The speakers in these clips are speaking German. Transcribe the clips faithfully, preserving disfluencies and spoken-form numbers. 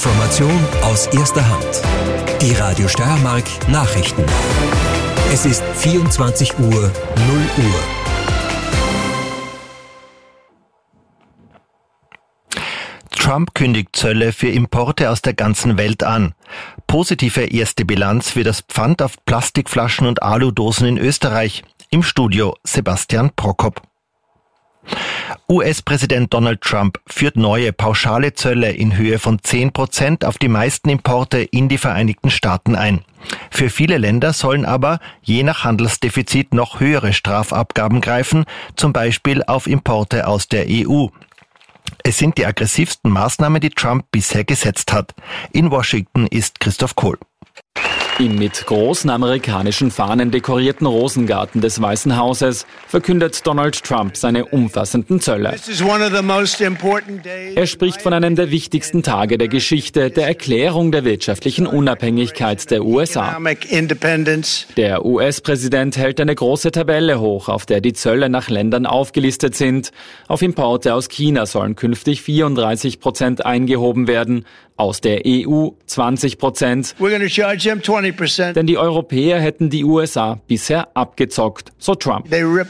Information aus erster Hand. Die Radio Steiermark Nachrichten. Es ist vierundzwanzig Uhr null Uhr. Trump kündigt Zölle für Importe aus der ganzen Welt an. Positive erste Bilanz für das Pfand auf Plastikflaschen und Aludosen in Österreich. Im Studio Sebastian Prokop. U S-Präsident Donald Trump führt neue pauschale Zölle in Höhe von zehn Prozent auf die meisten Importe in die Vereinigten Staaten ein. Für viele Länder sollen aber je nach Handelsdefizit noch höhere Strafabgaben greifen, zum Beispiel auf Importe aus der E U. Es sind die aggressivsten Maßnahmen, die Trump bisher gesetzt hat. In Washington ist Christoph Kohl. Im mit großen amerikanischen Fahnen dekorierten Rosengarten des Weißen Hauses verkündet Donald Trump seine umfassenden Zölle. Er spricht von einem der wichtigsten Tage der Geschichte, der Erklärung der wirtschaftlichen Unabhängigkeit der U S A. Der U S-Präsident hält eine große Tabelle hoch, auf der die Zölle nach Ländern aufgelistet sind. Auf Importe aus China sollen künftig vierunddreißig Prozent eingehoben werden, aus der E U zwanzig Prozent. Denn die Europäer hätten die U S A bisher abgezockt, so Trump.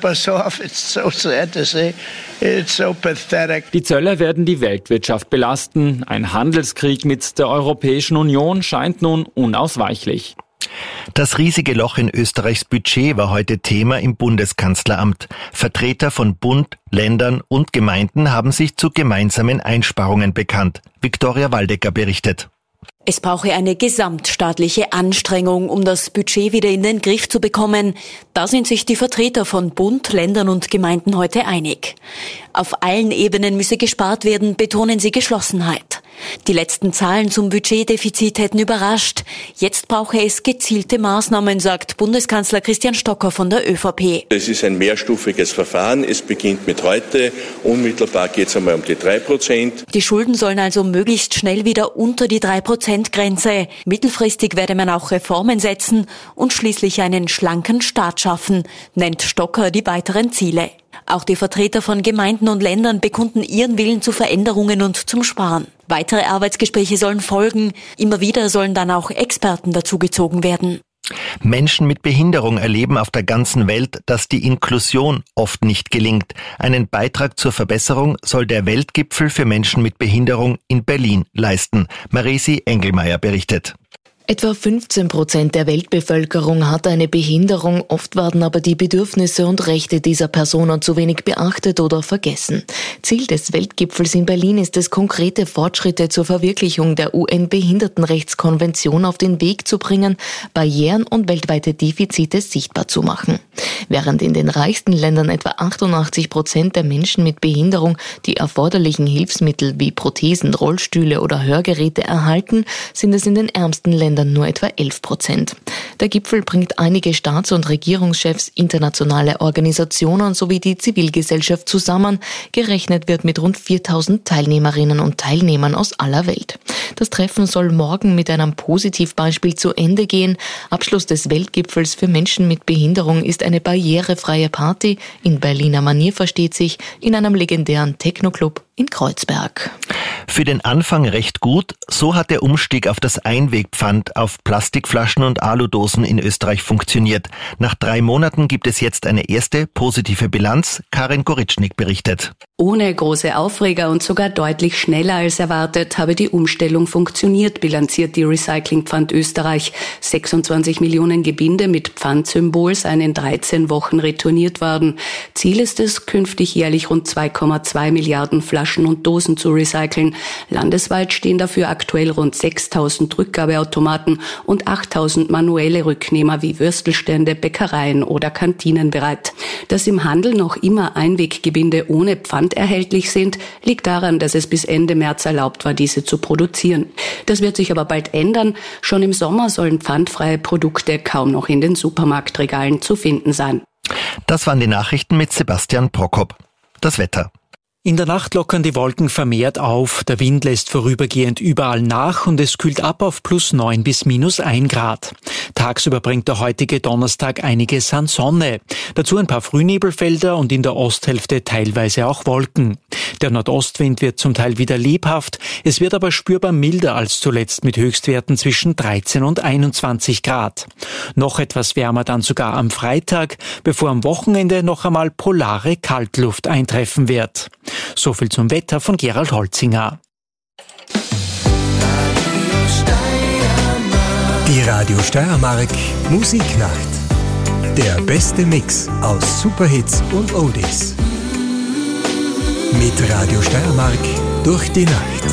Die Zölle werden die Weltwirtschaft belasten. Ein Handelskrieg mit der Europäischen Union scheint nun unausweichlich. Das riesige Loch in Österreichs Budget war heute Thema im Bundeskanzleramt. Vertreter von Bund, Ländern und Gemeinden haben sich zu gemeinsamen Einsparungen bekannt. Viktoria Waldecker berichtet. Es brauche eine gesamtstaatliche Anstrengung, um das Budget wieder in den Griff zu bekommen. Da sind sich die Vertreter von Bund, Ländern und Gemeinden heute einig. Auf allen Ebenen müsse gespart werden, betonen sie Geschlossenheit. Die letzten Zahlen zum Budgetdefizit hätten überrascht. Jetzt brauche es gezielte Maßnahmen, sagt Bundeskanzler Christian Stocker von der ÖVP. Es ist ein mehrstufiges Verfahren. Es beginnt mit heute. Unmittelbar geht es einmal um die drei Prozent. Die Schulden sollen also möglichst schnell wieder unter die drei Prozent Grenze. Mittelfristig werde man auch Reformen setzen und schließlich einen schlanken Staat schaffen, nennt Stocker die weiteren Ziele. Auch die Vertreter von Gemeinden und Ländern bekunden ihren Willen zu Veränderungen und zum Sparen. Weitere Arbeitsgespräche sollen folgen. Immer wieder sollen dann auch Experten dazugezogen werden. Menschen mit Behinderung erleben auf der ganzen Welt, dass die Inklusion oft nicht gelingt. Einen Beitrag zur Verbesserung soll der Weltgipfel für Menschen mit Behinderung in Berlin leisten. Maresi Engelmeier berichtet. Etwa fünfzehn Prozent der Weltbevölkerung hat eine Behinderung, oft werden aber die Bedürfnisse und Rechte dieser Personen zu wenig beachtet oder vergessen. Ziel des Weltgipfels in Berlin ist es, konkrete Fortschritte zur Verwirklichung der U N-Behindertenrechtskonvention auf den Weg zu bringen, Barrieren und weltweite Defizite sichtbar zu machen. Während in den reichsten Ländern etwa achtundachtzig Prozent der Menschen mit Behinderung die erforderlichen Hilfsmittel wie Prothesen, Rollstühle oder Hörgeräte erhalten, sind es in den ärmsten Ländern nur etwa elf Prozent. Der Gipfel bringt einige Staats- und Regierungschefs, internationale Organisationen sowie die Zivilgesellschaft zusammen. Gerechnet wird mit rund viertausend Teilnehmerinnen und Teilnehmern aus aller Welt. Das Treffen soll morgen mit einem Positivbeispiel zu Ende gehen. Abschluss des Weltgipfels für Menschen mit Behinderung ist eine barrierefreie Party in Berliner Manier, versteht sich, in einem legendären Techno-Club in Kreuzberg. Für den Anfang recht gut, so hat der Umstieg auf das Einwegpfand auf Plastikflaschen und Aludosen in Österreich funktioniert. Nach drei Monaten gibt es jetzt eine erste positive Bilanz. Karin Goritschnik berichtet. Ohne große Aufreger und sogar deutlich schneller als erwartet habe die Umstellung funktioniert, bilanziert die Recyclingpfand Österreich. sechsundzwanzig Millionen Gebinde mit Pfandsymbol seien in dreizehn Wochen retourniert worden. Ziel ist es, künftig jährlich rund zwei Komma zwei Milliarden Flaschen und Dosen zu recyceln. Landesweit stehen dafür aktuell rund sechstausend Rückgabeautomaten und achttausend manuelle Rücknehmer wie Würstelstände, Bäckereien oder Kantinen bereit. Dass im Handel noch immer Einweggebinde ohne Pfand erhältlich sind, liegt daran, dass es bis Ende März erlaubt war, diese zu produzieren. Das wird sich aber bald ändern. Schon im Sommer sollen pfandfreie Produkte kaum noch in den Supermarktregalen zu finden sein. Das waren die Nachrichten mit Sebastian Prokop. Das Wetter. In der Nacht lockern die Wolken vermehrt auf, der Wind lässt vorübergehend überall nach und es kühlt ab auf plus neun bis minus ein Grad. Tagsüber bringt der heutige Donnerstag einiges an Sonne. Dazu ein paar Frühnebelfelder und in der Osthälfte teilweise auch Wolken. Der Nordostwind wird zum Teil wieder lebhaft. Es wird aber spürbar milder als zuletzt mit Höchstwerten zwischen dreizehn und einundzwanzig Grad. Noch etwas wärmer dann sogar am Freitag, bevor am Wochenende noch einmal polare Kaltluft eintreffen wird. So viel zum Wetter von Gerald Holzinger. Die Radio Steiermark Musiknacht. Der beste Mix aus Superhits und Oldies. Mit Radio Steiermark durch die Nacht.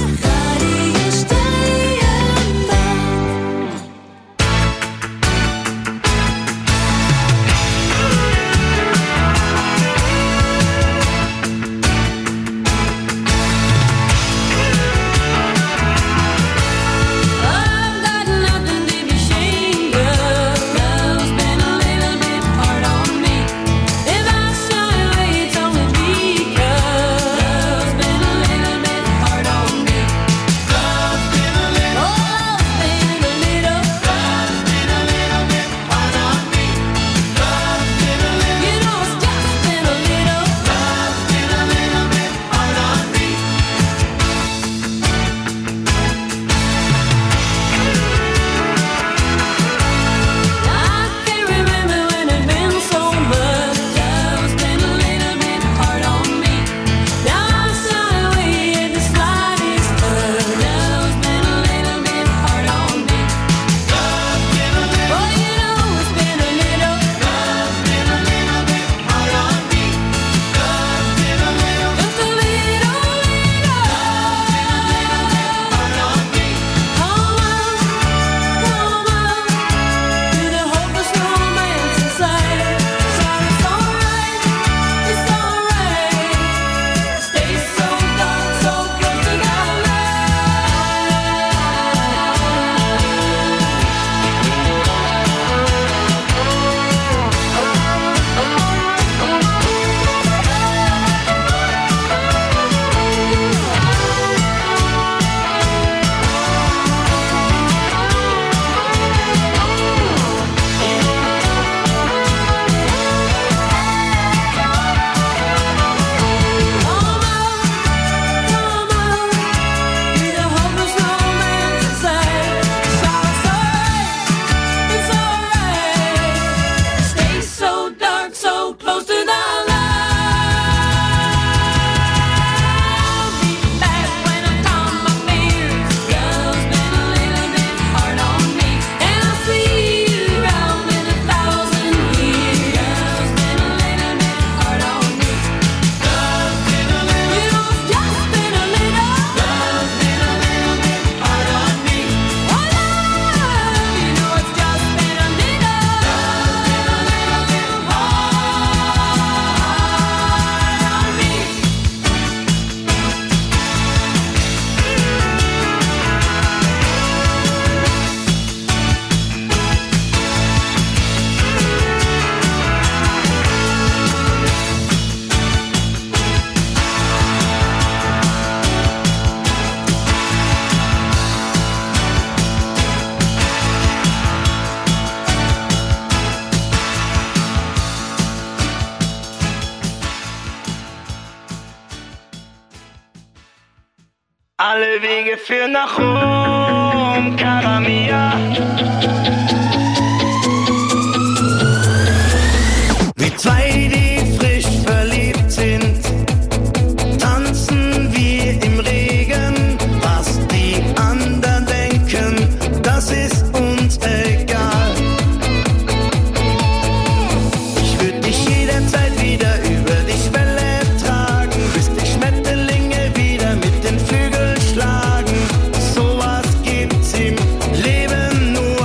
Alle Wege führen nach Rom, Cara Mia. Wie zwei, die frisch verliebt sind, tanzen wir im Regen. Was die anderen denken, das ist uns egal. Ich würde dich jederzeit wieder über die Schwelle tragen, bis die Schmetterlinge wieder mit den Flügeln schlagen. Sowas gibt's im Leben nur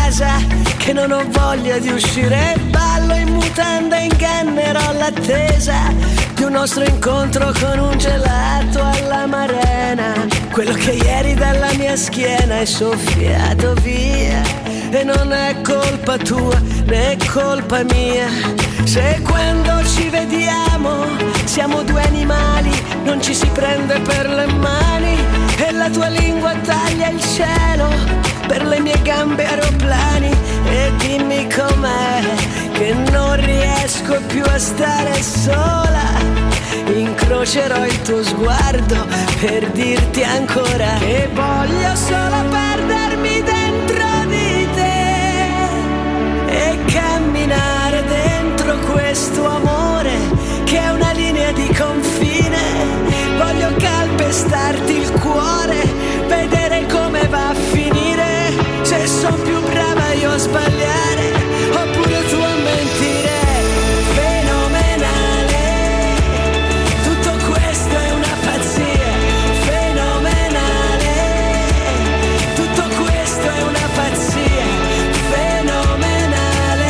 casa, che non ho voglia di uscire. Ballo in mutanda, ingannerò l'attesa di un nostro incontro con un gelato alla Marena. Quello che ieri dalla mia schiena è soffiato via. E non è colpa tua né colpa mia, se quando ci vediamo siamo due animali, non ci si prende per le mani e la tua lingua taglia il cielo, per le mie gambe aeroplani. E dimmi com'è che non riesco più a stare sola, incrocerò il tuo sguardo per dirti ancora che voglio solo perdermi dentro di te e camminare dentro questo amore che è una linea di confine. Voglio calpestarti il cuore, vedere come va a finire, se sono più brava io a sbagliare oppure tu a mentire. Fenomenale, tutto questo è una pazzia. Fenomenale, tutto questo è una pazzia. Fenomenale,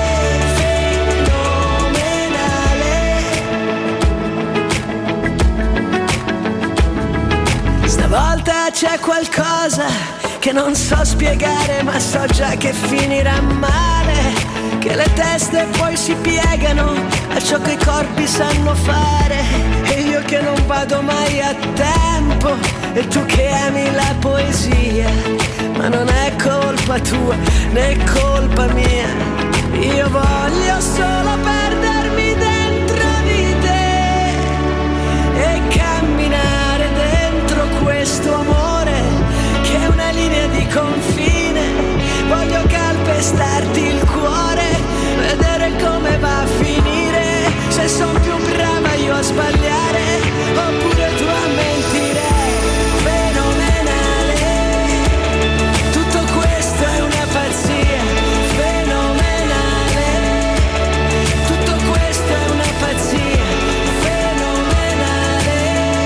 fenomenale. Stavolta c'è qualcosa che non so spiegare, ma so già che finirà male, che le teste poi si piegano a ciò che i corpi sanno fare, e io che non vado mai a tempo, e tu che ami la poesia, ma non è colpa tua né colpa mia. Io voglio solo perdermi dentro di te e camminare dentro questo amore che è una linea di confine. Voglio calpestarti il cuore, vedere come va a finire, se son più brava io a sbagliare oppure tu a mentire. Fenomenale, tutto questo è una pazzia. Fenomenale, tutto questo è una pazzia. Fenomenale,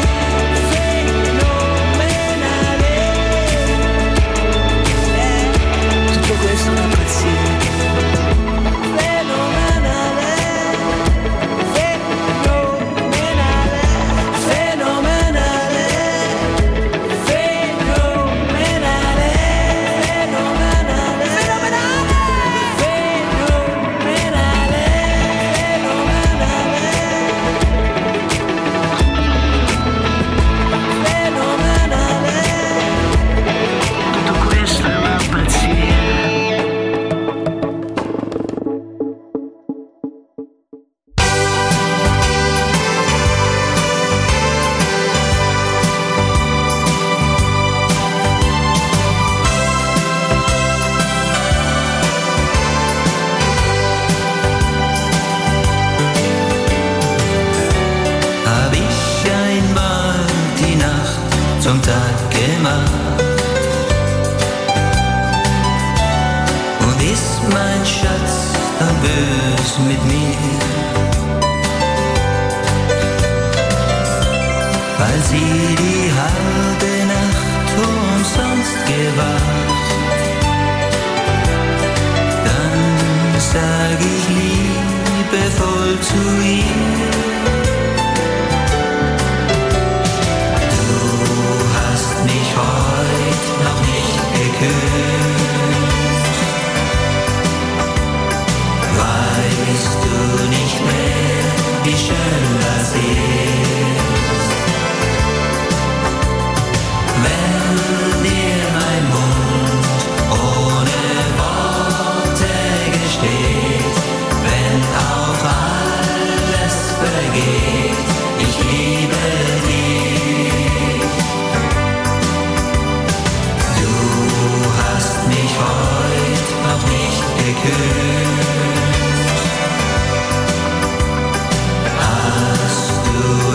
fenomenale, eh, tutto questo è una pazzia. Mit mir, weil sie die halbe Nacht umsonst gewacht. Dann sag ich liebevoll zu ihr: Du hast mich heut noch nicht geküsst. Weißt du nicht mehr, wie schön das ist, wenn dir mein Mund ohne Worte gesteht, wenn auch alles vergeht, ich liebe dich. Du hast mich heut noch nicht geküsst. Hast du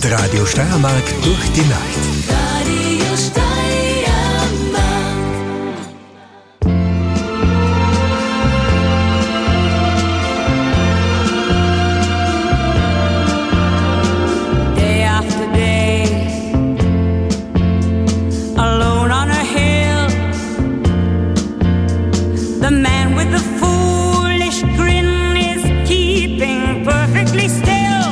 Mit Radio Steiermark durch die Nacht. Radio Steiermark. Day after day, alone on a hill, the man with the foolish grin is keeping perfectly still,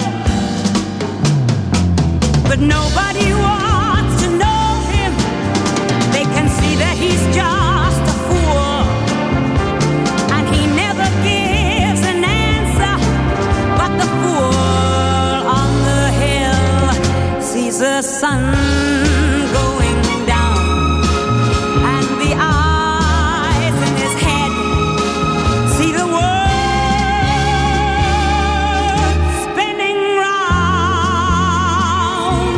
but nobody wants to know him. They can see that he's just a fool, and he never gives an answer. But the fool on the hill sees the sun going down, and the eyes in his head see the world spinning round.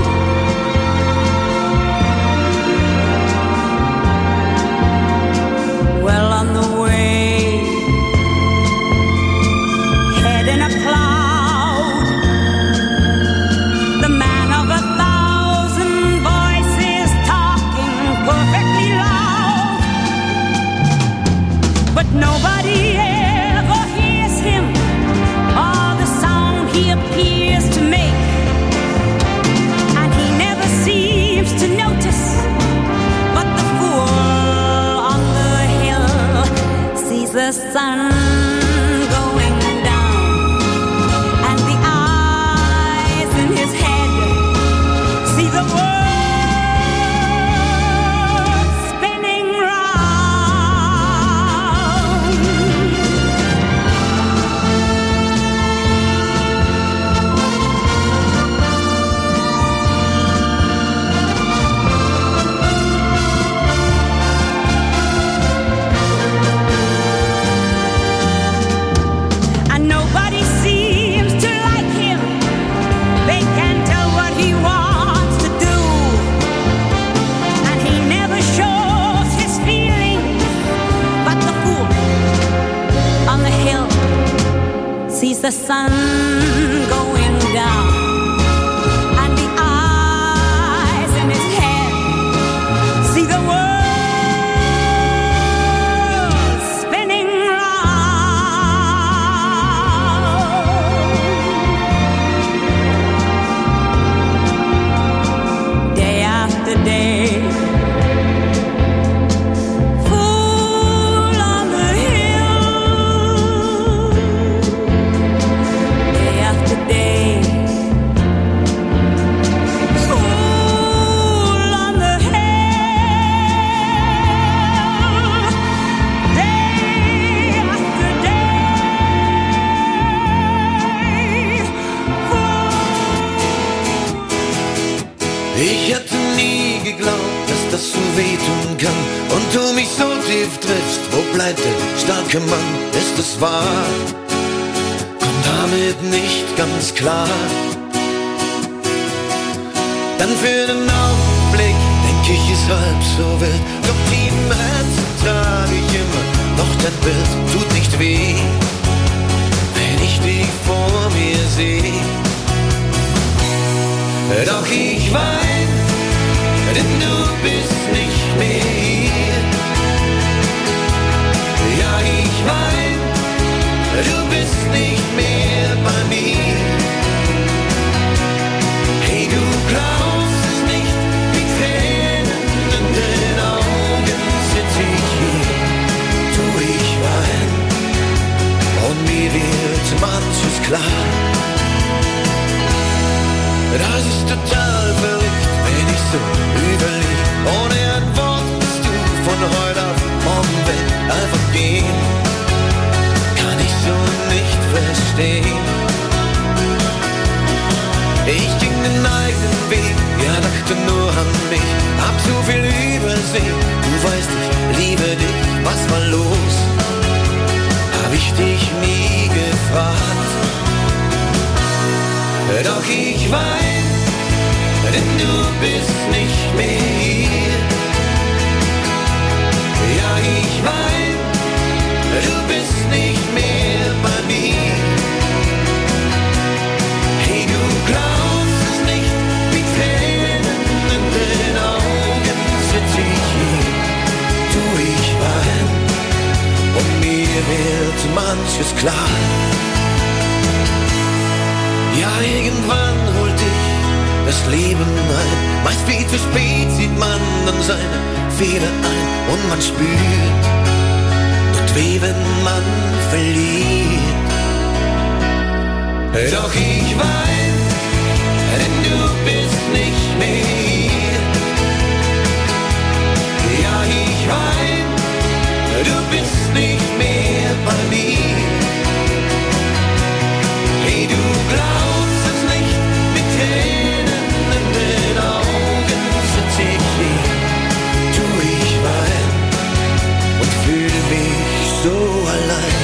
Well, on the way, head in a cloud, the man of a thousand voices talking perfectly loud, but nobody ever hears him or the sound he appears to make, and he never seems to notice. But the fool on the hill sees the sun going down, and the eyes in his head see the world spinning round. And nobody seems to like him. They can't tell what he wants to do, and he never shows his feelings. But the fool on the hill sees the sun going down, and the eyes in his head see the world spinning round. Day after day, fool on the hill. Day after day, fool on the hill. Day after day, Ich hätte nie geglaubt, dass das so wehtun kann und du mich so tief triffst. Wo bleibt der starke Mann? Ist es wahr? Komm damit nicht ganz klar. Dann für den Augenblick denk ich, ist halb so wild. Doch tief im Herzen trage ich immer noch dein Bild. Tut nicht weh, wenn ich dich vor mir seh. Doch ich wein, denn du bist nicht mehr hier. Ja, ich wein, du bist nicht mehr bei mir. Hey, du glaubst es nicht, wie Tränen in den Augen sitz ich hier. Tu ich wein, und mir wird manches klar. Das ist total verrückt, wenn ich so überleg. Ohne ein Wort bist du von heute auf morgen weg. Einfach gehen, kann ich so nicht verstehen. Ich ging den eigenen Weg, ja, dachte nur an mich. Hab so viel übersehen, du weißt, ich liebe dich, was war los? Hab ich dich nie gefragt. Doch ich wein, denn du bist nicht mehr hier. Ja, ich wein, du bist nicht mehr bei mir. Hey, du glaubst es nicht, manches klar. Ja, irgendwann holt dich das Leben ein. Meist viel zu spät sieht man dann seine Fehler ein. Und man spürt, tut weh, wenn man verliert. Doch ich wein, denn du bist nicht mehr hier. Ja, ich wein, du bist nicht mehr bei mir. Hey, du glaubst es nicht, mit Tränen in den Augen sitz ich hier. Tu ich wein und fühl mich so allein.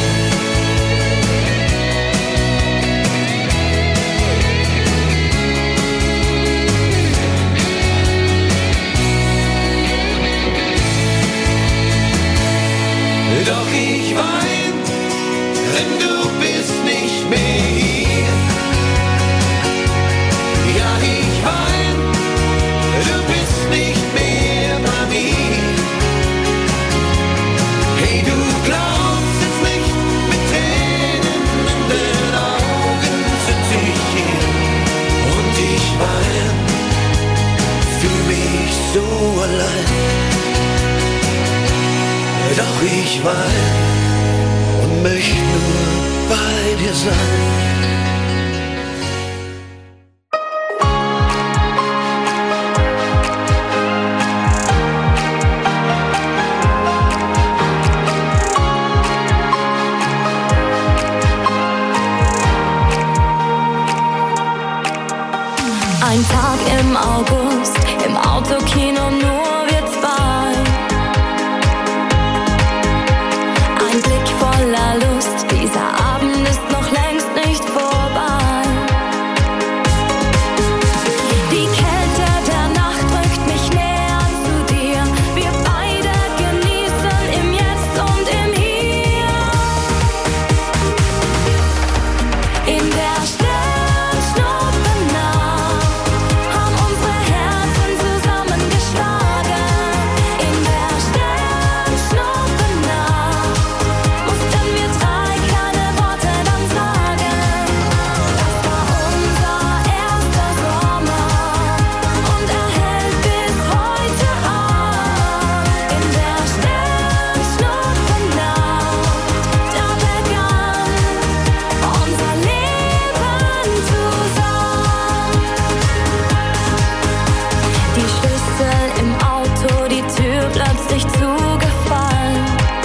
Doch ich wein, denn du bist nicht mehr hier. Ja, ich wein, du bist nicht mehr bei mir. Hey, du glaubst es nicht, mit Tränen in den Augen sitz ich hier. Und ich wein, fühl mich so allein. Doch ich wein und möchte nur bei dir sein. Ein Tag im August, im Autokino nur wir zwei. Ein Blick voller Lust, dieser Abend ist noch längst nicht vorbei. Die Kälte der Nacht drückt mich näher zu dir. Wir beide genießen im Jetzt und im Hier. In der Sternschnuppennacht haben unsere Herzen zusammengeschlagen. In der Sternschnuppennacht mussten wir drei kleine Worte dann sagen. Das war unser erster Sommer und er hält bis heute an. In der Sternschnuppennacht, da begann unser Leben zusammen. Die Schlüssel im Auto, die Tür plötzlich zugefallen.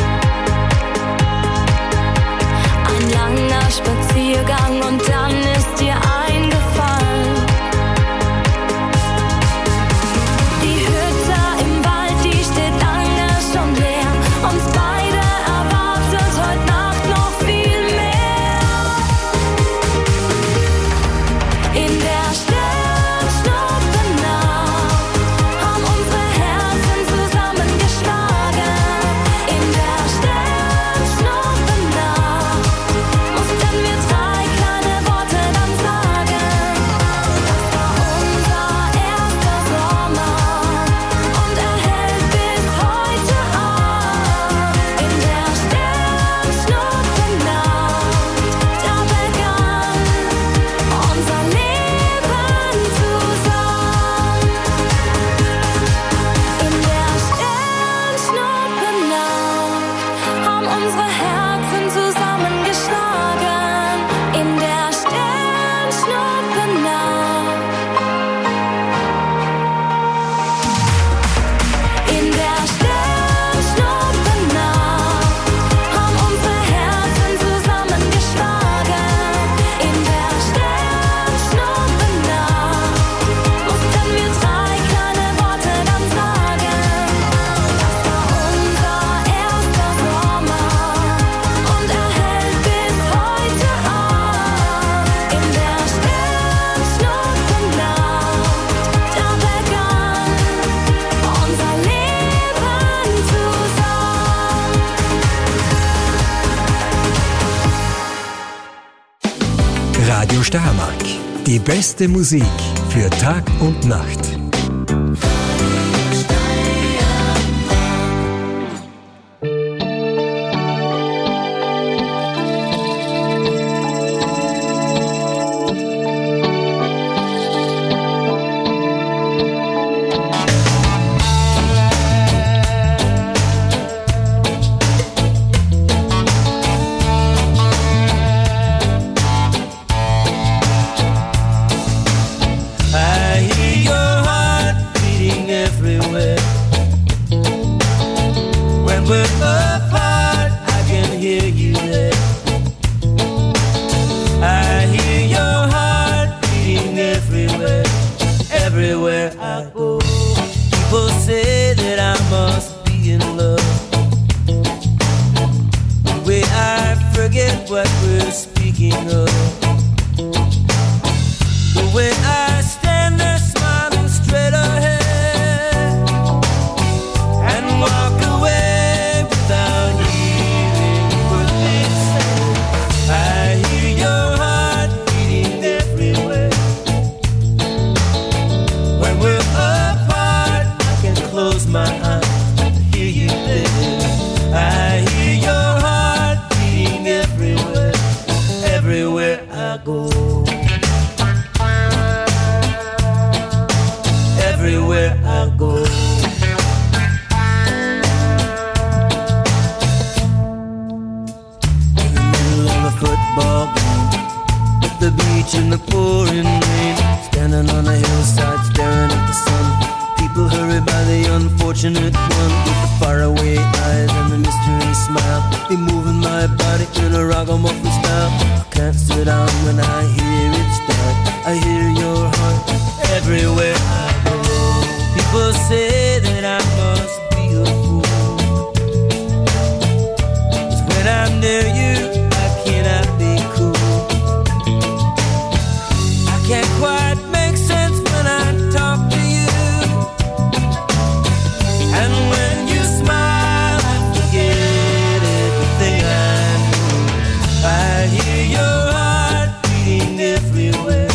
Ein langer Spaziergang und dann ist dir eingefallen. Die Hütte im Wald, die steht lange schon leer. Uns beide erwartet heute Nacht noch viel mehr. In der Sternschnuppennacht haben unsere Herzen zusammengeschlagen. In der Sternschnuppennacht mussten wir drei kleine Worte dann sagen. Das war unser erster Sommer und er hält bis heute an. In der Sternschnuppennacht, da begann unser Leben zusammen. In der Sternschnuppennacht haben unsere Herzen zusammengeschlagen. In der Sternschnuppennacht. In der Sternschnuppennacht haben unsere Herzen zusammengeschlagen. In der Sternschnuppennacht mussten wir drei kleine Worte dann sagen. Das war unser erster Sommer und er hält bis heute an. In der Sternschnuppennacht, da begann unser Leben zusammen. Radio Steiermark. Die beste Musik für Tag und Nacht. what we're speaking of. The way I stand there smiling straight ahead and walk away without hearing what they say. I hear your heart beating everywhere. When we're apart, I can close my eyes and hear you there. I hear your heart beating everywhere, everywhere I go. Everywhere I go. In the middle of a football game, at the beach in the pouring rain, standing on a hillside staring at the sun. People hurry by the unfortunate one with the faraway eyes and the mystery smile. Be moving my body in a ragamuffin style. I can't sit down when I hear it start. I hear your heart everywhere I go. People say that I must be a fool, 'cause when I'm near you, I cannot be cool. I can't quite make sense when I talk to you, and when you smile, I forget everything I knew. I hear your heart beating everywhere.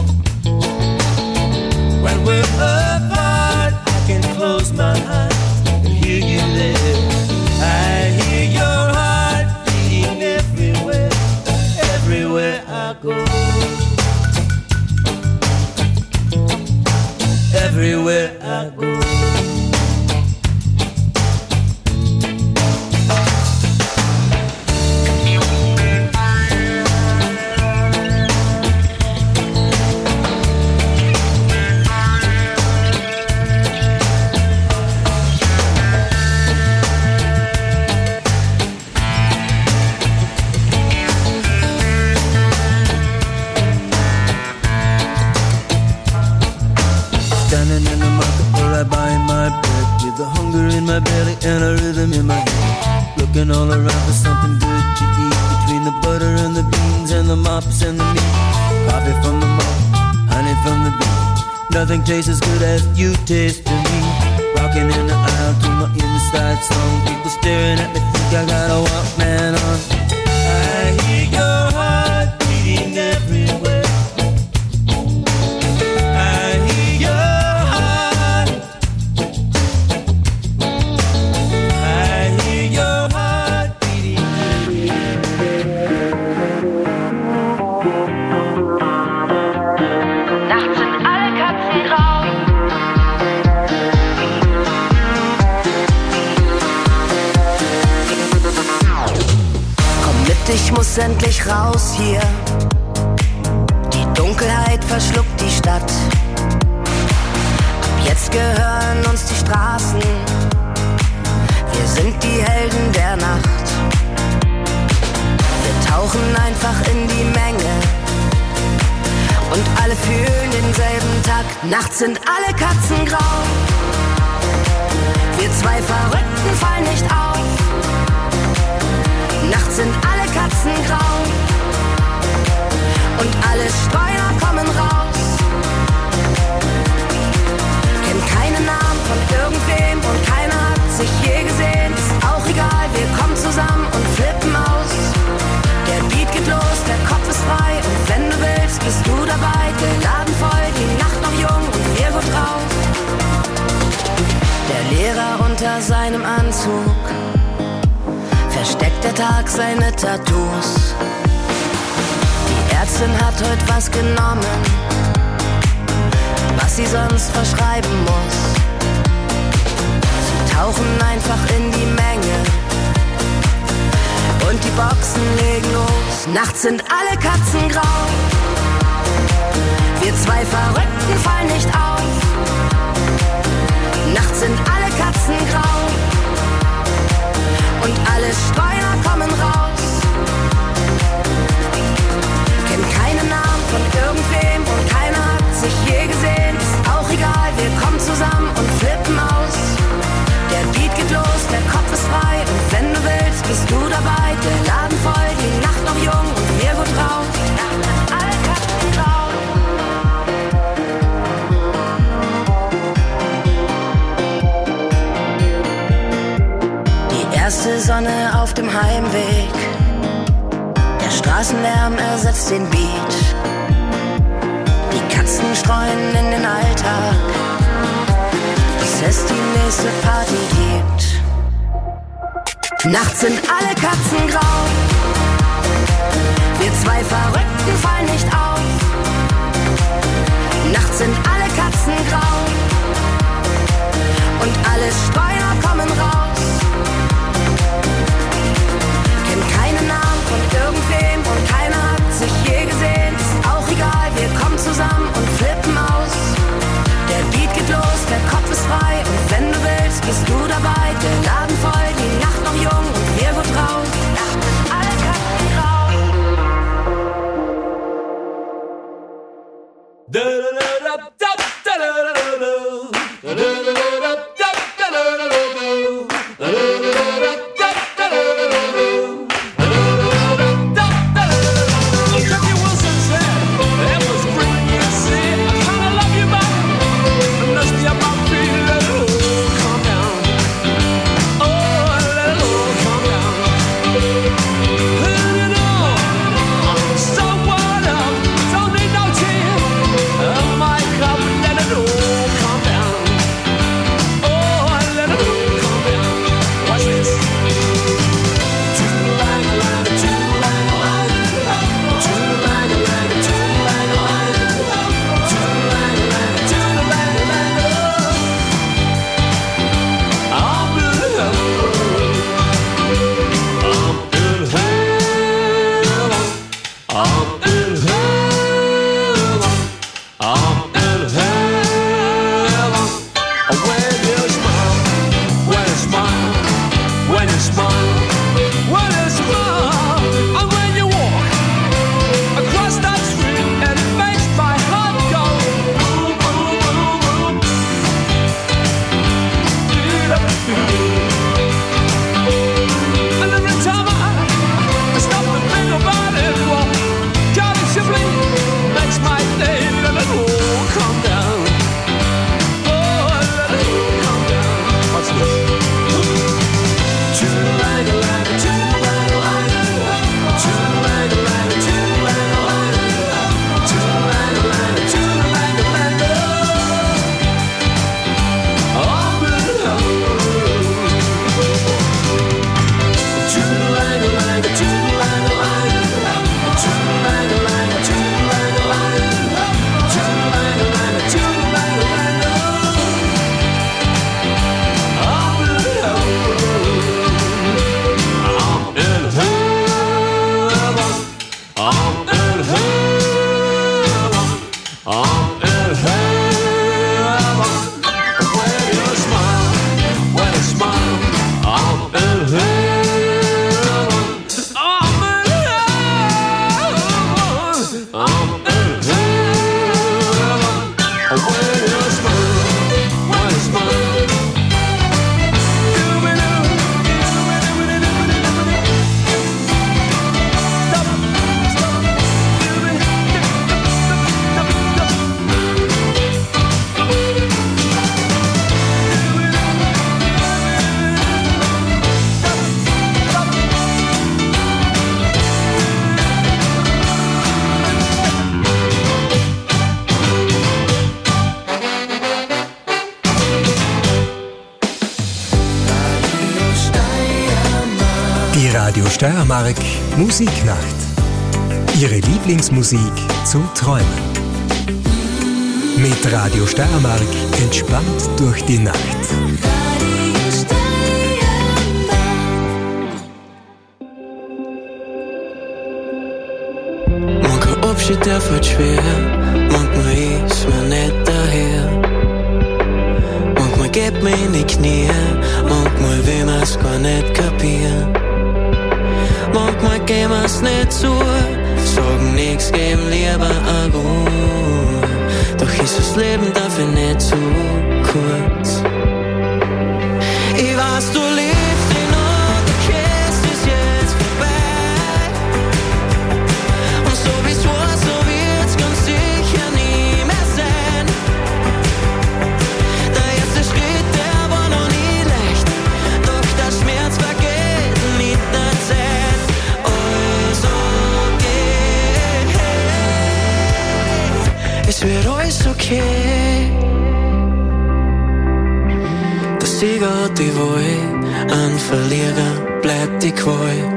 When we're apart, I can close my eyes and hear you there. I hear your heart beating everywhere, everywhere I go. Everywhere I go. Standing in the market where I buy my bread, with the hunger in my belly and a rhythm in my head. Looking all around for something good to eat, between the butter and the beans and the mops and the meat. Coffee from the mop, honey from the bee. Nothing tastes as good as you taste to me. Rocking in the aisle to my inside song. People staring at me think I got a Walkman on. I hear your heart beating everywhere. Ich muss endlich raus hier. Die Dunkelheit verschluckt die Stadt. Ab jetzt gehören uns die Straßen. Wir sind die Helden der Nacht. Wir tauchen einfach in die Menge und alle fühlen denselben Takt. Nachts sind alle Katzen grau. Wir zwei Verrückten fallen nicht auf. Nachts sind alle Katzen grau und alle Streuner kommen raus. Kennt keine Namen von irgendwem und keiner hat sich je gesehen. Ist auch egal, wir kommen zusammen und flippen aus. Der Beat geht los, der Kopf ist frei und wenn du willst, bist du dabei. Der Laden voll, die Nacht noch jung und wir gut drauf. Der Lehrer unter seinem Anzug versteckt der Tag seine Tattoos. Die Ärztin hat heute was genommen, was sie sonst verschreiben muss. Sie tauchen einfach in die Menge und die Boxen legen los. Nachts sind alle Katzen grau. Wir zwei Verrückten fallen nicht auf. Nachts sind alle Katzen grau und alle Streuner kommen raus. Kennt keine Namen von irgendwem und keiner hat sich je gesehen. Ist auch egal, wir kommen zusammen und flippen aus. Der Beat geht los, der Kopf ist frei und wenn du willst, bist du dabei. Der Laden voll, die Nacht noch jung. dem Heimweg. Der Straßenlärm ersetzt den Beat. Die Katzen streuen in den Alltag, bis es die nächste Party gibt. Nachts sind alle Katzen grau. Wir zwei Verrückten fallen nicht auf. Nachts sind alle Katzen grau. Und alle Streuner kommen raus. Kennt keinen Namen von irgendwem und keiner hat sich je gesehen. Ist auch egal, wir kommen zusammen und flippen aus. Der Beat geht los, der Kopf ist frei und wenn du willst, bist du dabei. Der Laden voll, die Nacht noch jung und wir gut drauf. Nacht sind alle Katzen grau. Radio Steiermark Musiknacht. Ihre Lieblingsmusik zum Träumen. Mit Radio Steiermark entspannt durch die Nacht. Manchmal Abschied, der fällt schwer, manchmal ist mir nicht daher. Manchmal geht mir in die Knie, manchmal will man's gar nicht kapieren. Manchmal gehen wir's nicht zu, sagen nix, geben lieber ein Ruhe. Doch ist das Leben dafür nicht zu kurz. Ich weiß, du liebst ihn und du kennst es jetzt vorbei. Und so wie's war, so wird's ganz sicher nie mehr sein. Der erste Schritt, der war noch nie leicht, doch der Schmerz vergeht mit der es wird alles okay. Der Sieger hat die Wahl, ein Verlierer bleibt die Qual.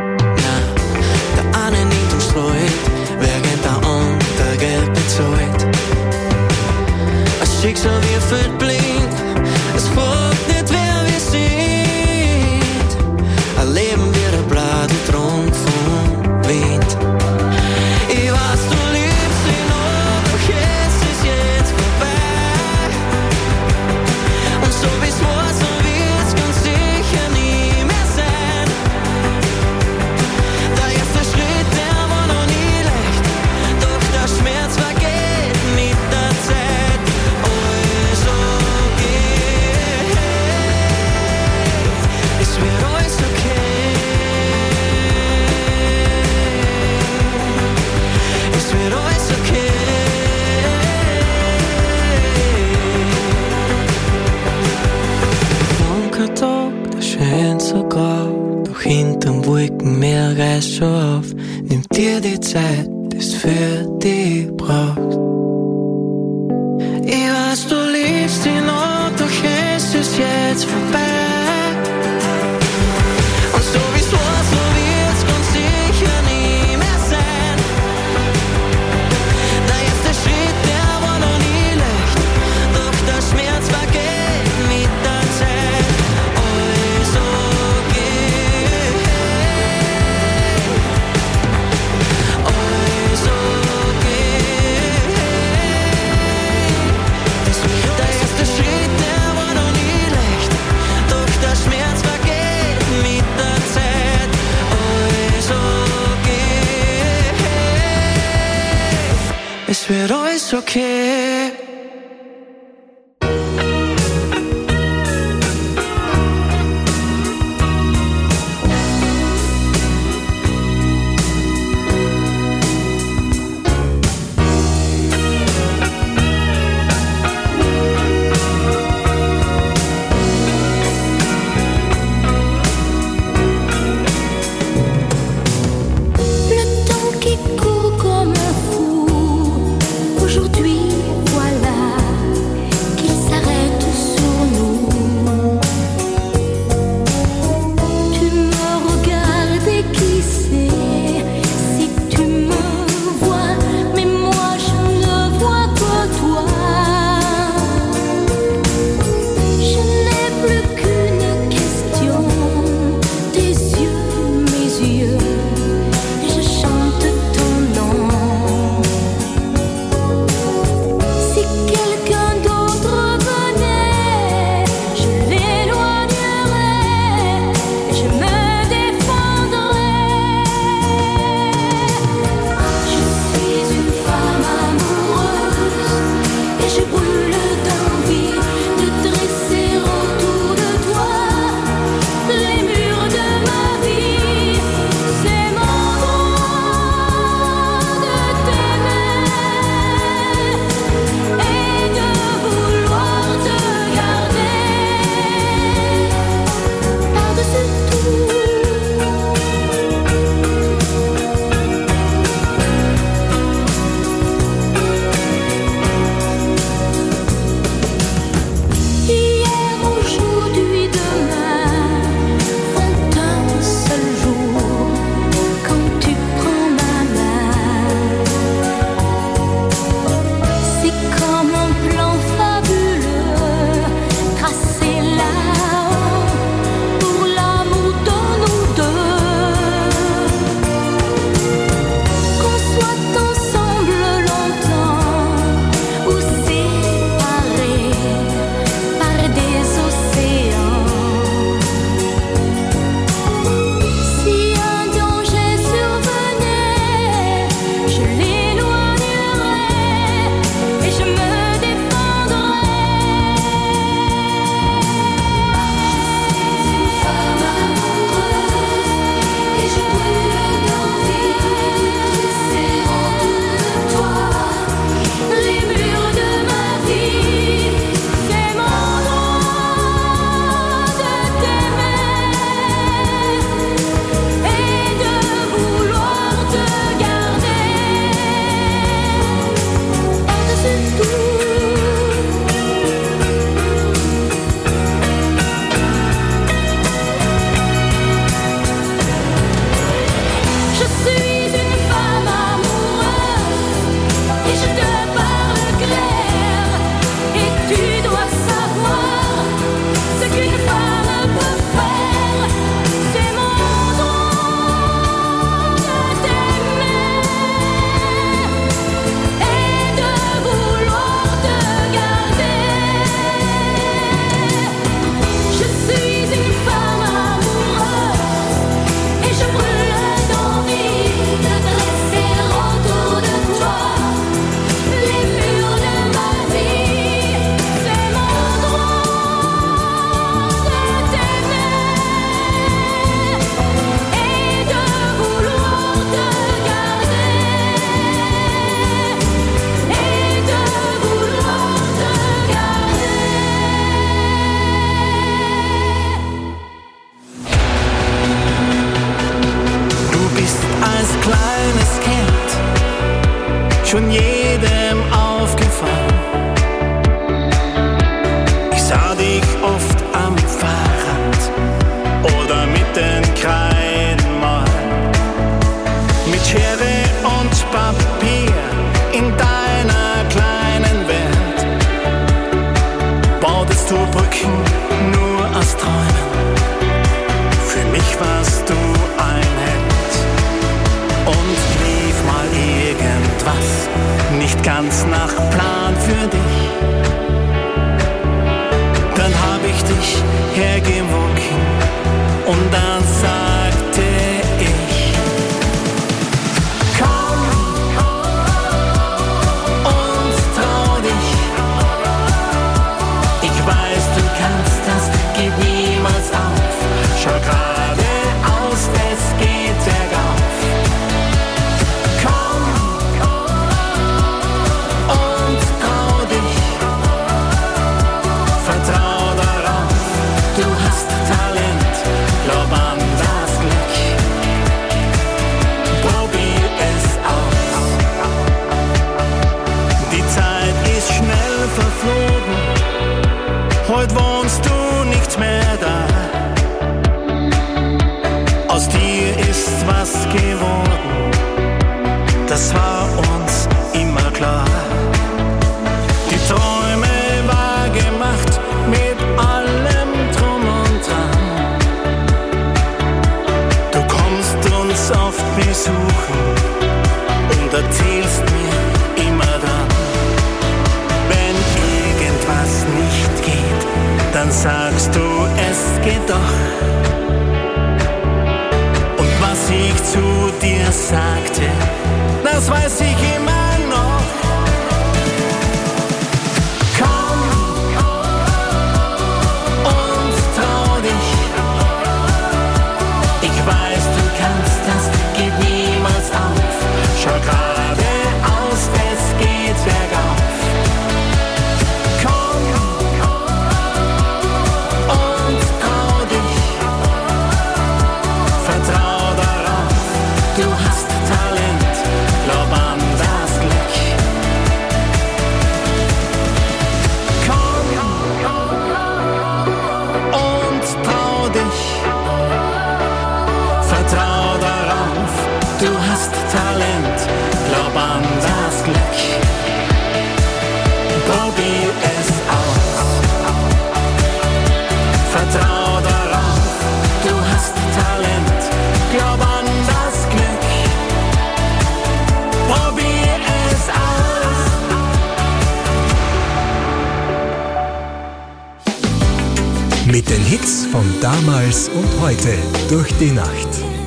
Der eine nimmt und streut, während der andere Geld bezahlt. Ein Schicksal wie ein blind, es fragt nicht, wer wir sind. Ein Leben wie der Blatttrunk vom Wind. Ich weiß, du liebst ihn noch, doch jetzt ist jetzt vorbei. Und so wie es war, so wird's ganz sicher nie mehr sein. Der erste Schritt, der war noch nie leicht, doch der Schmerz vergeht mit der Zeit. Alles okay, es wird alles okay. Es wird alles okay. Mancher Tag, der scheint so grau, doch hinterm Wolkenmeer reißt schon auf. Nimm dir die Zeit, das für dich brauchst. Ich weiß, du liebst ihn noch, doch es ist jetzt vorbei. Und so wie es war, so wird's ganz sicher nie mehr sein. Der erste Schritt, der war noch nie leicht, doch der Schmerz vergeht mit der Zeit. Alles okay, alles okay. Der erste Schritt, der war noch nie leicht, doch der Schmerz vergeht mit der Zeit. Alles okay, es wird alles okay. Le temps qui court comme un fou. Aujourd'hui, voilà schon jedem aufgefallen. Ich sah dich oft am Fahrrad oder mit den Kreiden malen, mit Schere und Papier in deiner kleinen Welt. Bautest du Brücken nur aus Träumen, für mich warst du ein Held. Und lief mal irgendwas nicht ganz nach Plan für dich, dann hab ich dich hergewunken und dann sagte ich: Komm und trau dich, ich weiß, du kannst das, gib niemals auf, schau geradeaus, es geht bergauf. Komm und trau dich, vertrau darauf, du hast Talent, glaub an das Glück, probier es aus. Die Zeit ist schnell verflogen, heute wohnst du nicht mehr da. Aus dir ist was geworden, das war uns immer klar. Die Träume wahr gemacht mit allem Drum und Dran. Du kommst uns oft besuchen und erzählst mir immer dann, wenn irgendwas nicht geht, dann sagst du, es geht doch. Und was ich zu dir sagte, das weiß ich immer noch. Komm und trau dich, ich weiß, du kannst das, gib niemals auf, schau geradeaus, es geht bergauf. Komm und trau dich, vertrau darauf, du hast Talent, glaub an das Glück. Komm und trau dich, vertrau darauf, du hast Talent, glaub an das Glück, probier es aus, vertrau darauf, du hast Talent, glaub an das Glück, probier es aus. Mit den Hits von damals und heute durch die Nacht.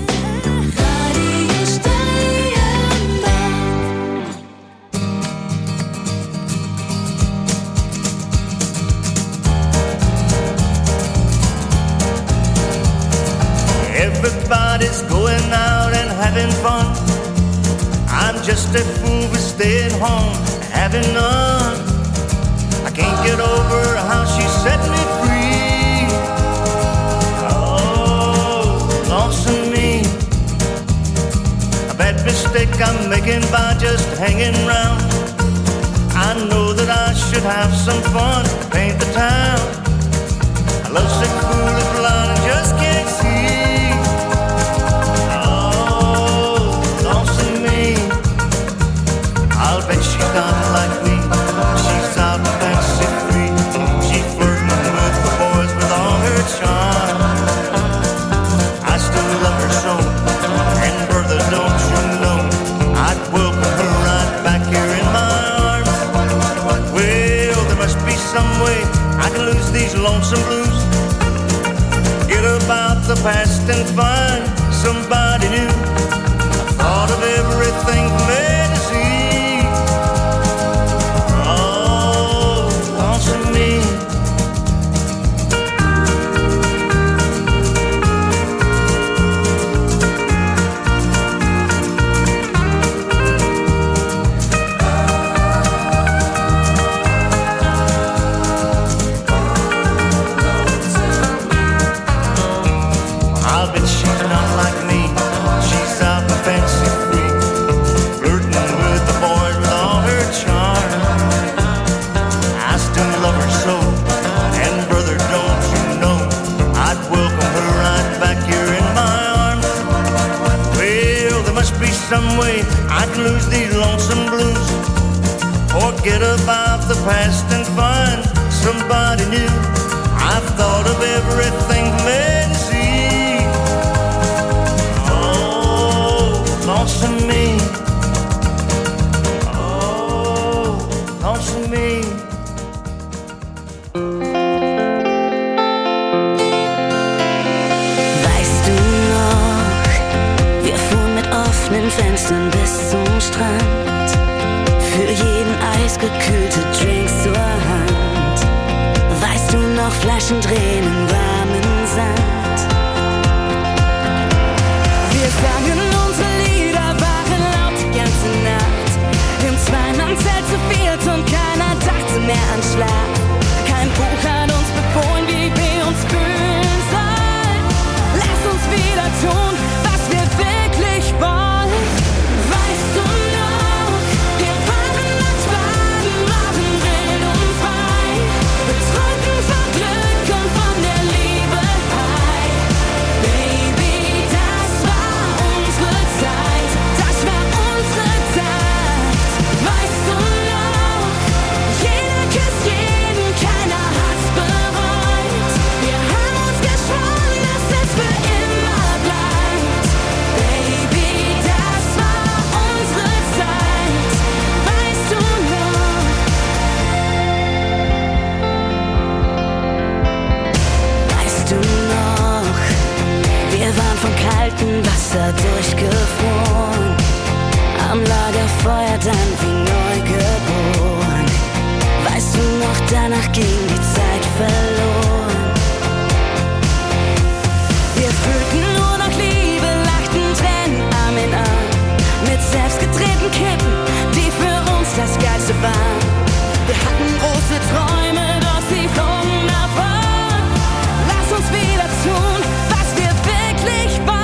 Everybody's going out and having fun. I'm just a fool for staying home, having none. I can't get over how she set me free. Oh, lonesome me. A bad mistake I'm making by just hanging round. I know that I should have some fun, paint the town. A lovesick fool is blind and just can't see. I'll bet she's not like me. She's out fancy free. She's flirting with the boys with all her charm. I still love her so, and brother, don't you know, I'd welcome her right back here in my arms. Well, there must be some way I can lose these lonesome blues. Get about the past and find somebody new. I thought of everything from there to see. I'll bet she's not like me. She's lonesome blues. Forget about the past and find somebody new. I've thought of everything from A to Z. Oh, lonesome me. Oh, lonesome me. Fenstern bis zum Strand, für jeden eisgekühlte Drinks zur Hand. Weißt du noch, Flaschen drehen im warmen Sand. Wir sangen unsere Lieder, waren laut die ganze Nacht. Im Zweimann-Zelt zu viert und keiner dachte mehr an Schlaf. Kein Buch hat uns befohlen, wie wir uns fühlen sollen. Lass uns wieder tun, was wir wirklich wollen. Wasser durchgefroren, am Lagerfeuer dann wie neu geboren. Weißt du noch, danach ging die Zeit verloren. Wir fühlten nur noch Liebe, lachten Tränen Arm in Arm, mit selbstgedrehten Kippen, die für uns das Geilste waren. Wir hatten große Träume, doch sie flogen davon. Lass uns wieder tun, was wir wirklich wollen.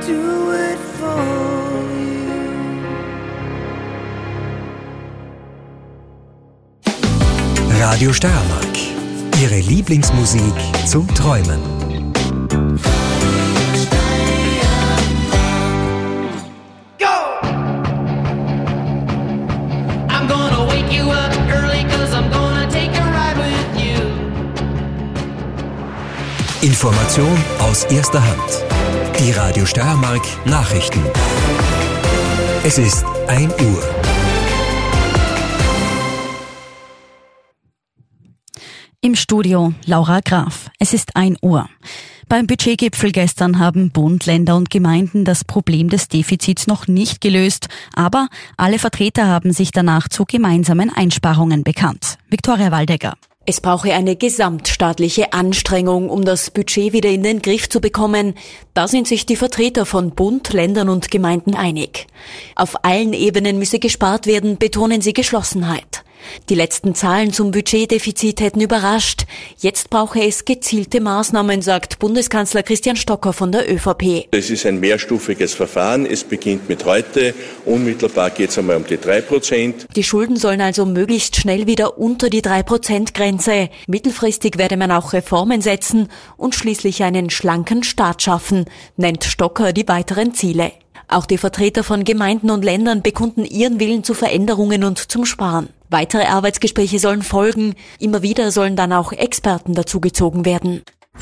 do it for you. Radio Steiermark. Ihre Lieblingsmusik zum Träumen. I'm gonna wake you up early, cause I'm gonna take a ride with you. Information aus erster Hand. Die Radio Steiermark Nachrichten. Es ist ein Uhr. Im Studio Laura Graf. Es ist ein Uhr. Beim Budgetgipfel gestern haben Bund, Länder und Gemeinden das Problem des Defizits noch nicht gelöst, aber alle Vertreter haben sich danach zu gemeinsamen Einsparungen bekannt. Viktoria Waldecker. Es brauche eine gesamtstaatliche Anstrengung, um das Budget wieder in den Griff zu bekommen. Da sind sich die Vertreter von Bund, Ländern und Gemeinden einig. Auf allen Ebenen müsse gespart werden, betonen sie Geschlossenheit. Die letzten Zahlen zum Budgetdefizit hätten überrascht. Jetzt brauche es gezielte Maßnahmen, sagt Bundeskanzler Christian Stocker von der ÖVP. Es ist ein mehrstufiges Verfahren. Es beginnt mit heute. Unmittelbar geht es einmal um die drei Prozent. Die Schulden sollen also möglichst schnell wieder unter die drei Prozent Grenze. Mittelfristig werde man auch Reformen setzen und schließlich einen schlanken Staat schaffen, nennt Stocker die weiteren Ziele. Auch die Vertreter von Gemeinden und Ländern bekunden ihren Willen zu Veränderungen und zum Sparen. Weitere Arbeitsgespräche sollen folgen. Immer wieder sollen dann auch Experten dazugezogen werden.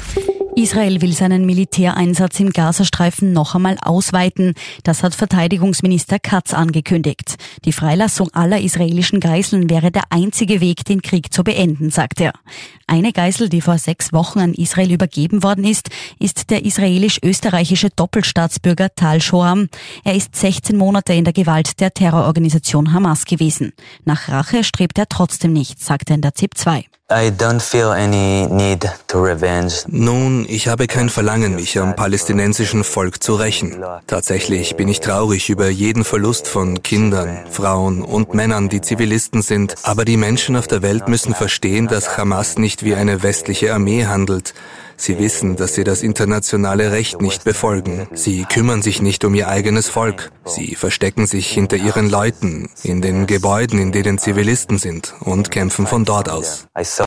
Israel will seinen Militäreinsatz im Gazastreifen noch einmal ausweiten. Das hat Verteidigungsminister Katz angekündigt. Die Freilassung aller israelischen Geiseln wäre der einzige Weg, den Krieg zu beenden, sagt er. Eine Geisel, die vor sechs Wochen an Israel übergeben worden ist, ist der israelisch-österreichische Doppelstaatsbürger Tal Shoam. Er ist sechzehn Monate in der Gewalt der Terrororganisation Hamas gewesen. Nach Rache strebt er trotzdem nicht, sagt er in der Z I P zwei. I don't feel any need to revenge. Nun, ich habe kein Verlangen, mich am palästinensischen Volk zu rächen. Tatsächlich bin ich traurig über jeden Verlust von Kindern, Frauen und Männern, die Zivilisten sind. Aber die Menschen auf der Welt müssen verstehen, dass Hamas nicht wie eine westliche Armee handelt. Sie wissen, dass sie das internationale Recht nicht befolgen. Sie kümmern sich nicht um ihr eigenes Volk. Sie verstecken sich hinter ihren Leuten, in den Gebäuden, in denen Zivilisten sind, und kämpfen von dort aus.